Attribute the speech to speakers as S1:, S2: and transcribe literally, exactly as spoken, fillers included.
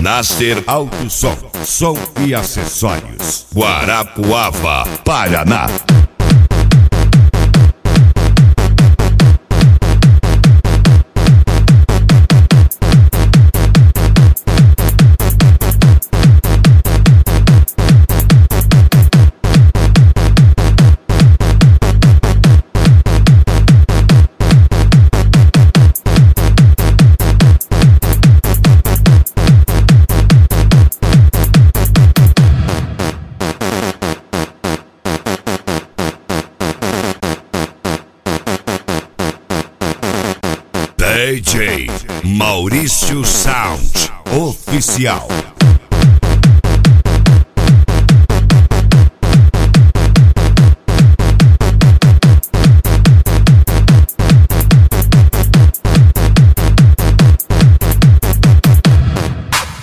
S1: Master Alto Som, som e acessórios. Guarapuava, Paraná. D J Maurício Sound Oficial.